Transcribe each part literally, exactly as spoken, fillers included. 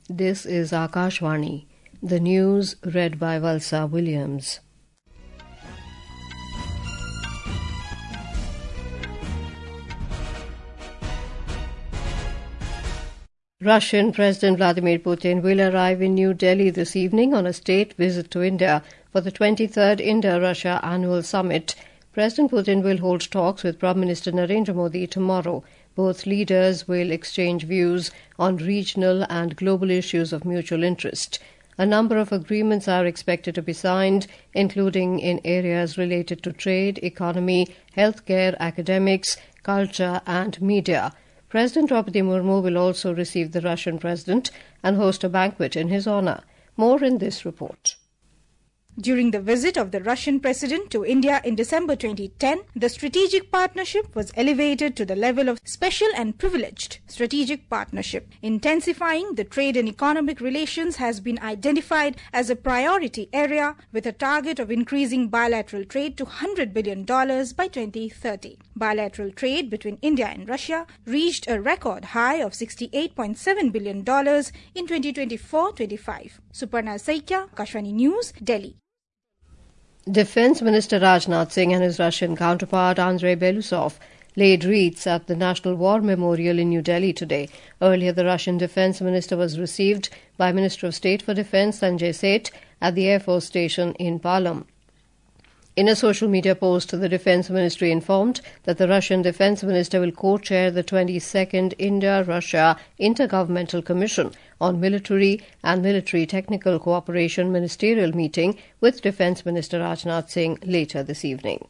This is Akashvani. The news read by Valsa Williams. Russian President Vladimir Putin will arrive in New Delhi this evening on a state visit to India for the twenty-third India-Russia Annual Summit. President Putin will hold talks with Prime Minister Narendra Modi tomorrow. Both leaders will exchange views on regional and global issues of mutual interest. A number of agreements are expected to be signed, including in areas related to trade, economy, healthcare, academics, culture and media. President Draupadi Murmu will also receive the Russian president and host a banquet in his honour. More in this report. During the visit of the Russian president to India in December twenty ten, the strategic partnership was elevated to the level of special and privileged strategic partnership. Intensifying the trade and economic relations has been identified as a priority area with a target of increasing bilateral trade to one hundred billion dollars by twenty thirty. Bilateral trade between India and Russia reached a record high of sixty-eight point seven billion dollars in twenty twenty-four twenty-five. Suparna Saikia, Akashvani News, Delhi. Defence Minister Rajnath Singh and his Russian counterpart Andrei Belousov laid wreaths at the National War Memorial in New Delhi today. Earlier, the Russian Defence Minister was received by Minister of State for Defence Sanjay Seth at the Air Force Station in Palam. In a social media post, the Defence Ministry informed that the Russian Defence Minister will co-chair the twenty-second India-Russia Intergovernmental Commission on Military and Military Technical Cooperation ministerial meeting with Defence Minister Rajnath Singh later this evening.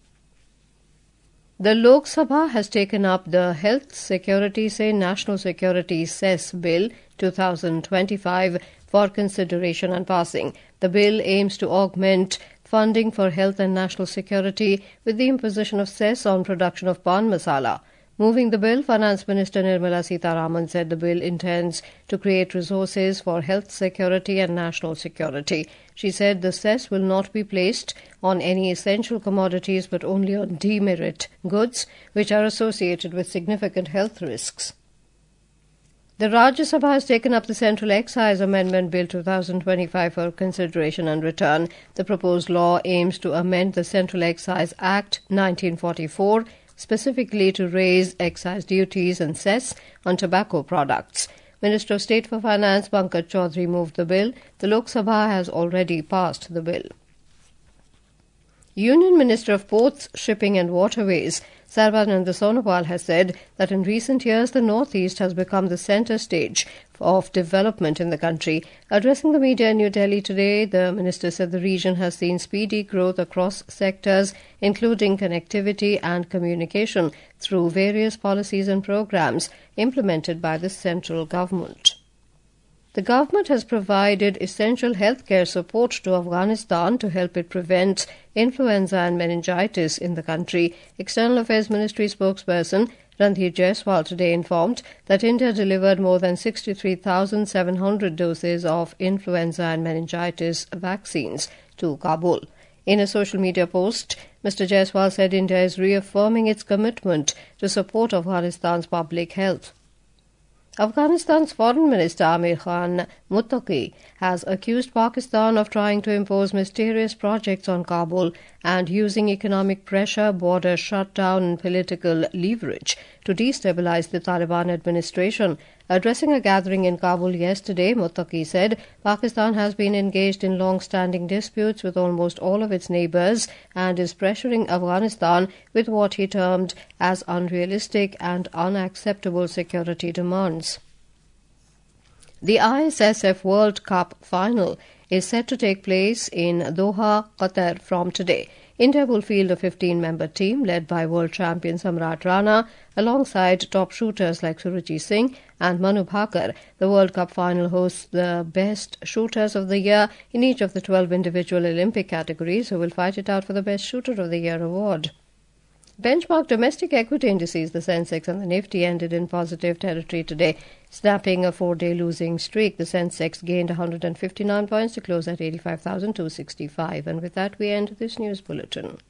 The Lok Sabha has taken up the Health Security Se National Security Cess Bill twenty twenty-five for consideration and passing. The bill aims to augment funding for health and national security with the imposition of cess on production of pan masala. Moving the bill, Finance Minister Nirmala Sitharaman said the bill intends to create resources for health security and national security. She said the cess will not be placed on any essential commodities but only on demerit goods which are associated with significant health risks. The Rajya Sabha has taken up the Central Excise Amendment Bill twenty twenty-five for consideration and return. The proposed law aims to amend the Central Excise Act nineteen forty-four, specifically to raise excise duties and cess on tobacco products. Minister of State for Finance Pankaj Chaudhary moved the bill. The Lok Sabha has already passed the bill. Union Minister of Ports, Shipping and Waterways Sarbananda Sonowal has said that in recent years the Northeast has become the centre stage of development in the country. Addressing the media in New Delhi today, the minister said the region has seen speedy growth across sectors, including connectivity and communication, through various policies and programs implemented by the central government. The government has provided essential healthcare support to Afghanistan to help it prevent influenza and meningitis in the country. External Affairs Ministry spokesperson Randhir Jaiswal today informed that India delivered more than sixty-three thousand seven hundred doses of influenza and meningitis vaccines to Kabul. In a social media post, Mister Jaiswal said India is reaffirming its commitment to support Afghanistan's public health. Afghanistan's Foreign Minister Amir Khan Muttaqi has accused Pakistan of trying to impose mysterious projects on Kabul and using economic pressure, border shutdown and political leverage to destabilize the Taliban administration. Addressing a gathering in Kabul yesterday, Muttaqi said Pakistan has been engaged in long-standing disputes with almost all of its neighbours and is pressuring Afghanistan with what he termed as unrealistic and unacceptable security demands. The I S S F World Cup final is set to take place in Doha, Qatar from today. India will field a fifteen-member team led by world champion Samrat Rana alongside top shooters like Surajit Singh and Manu Bhaker. The World Cup final hosts the best shooters of the year in each of the twelve individual Olympic categories who will fight it out for the Best Shooter of the Year award. Benchmark domestic equity indices, the Sensex and the Nifty, ended in positive territory today, snapping a four-day losing streak. The Sensex gained one hundred fifty-nine points to close at eighty-five thousand two hundred sixty-five. And with that, we end this news bulletin.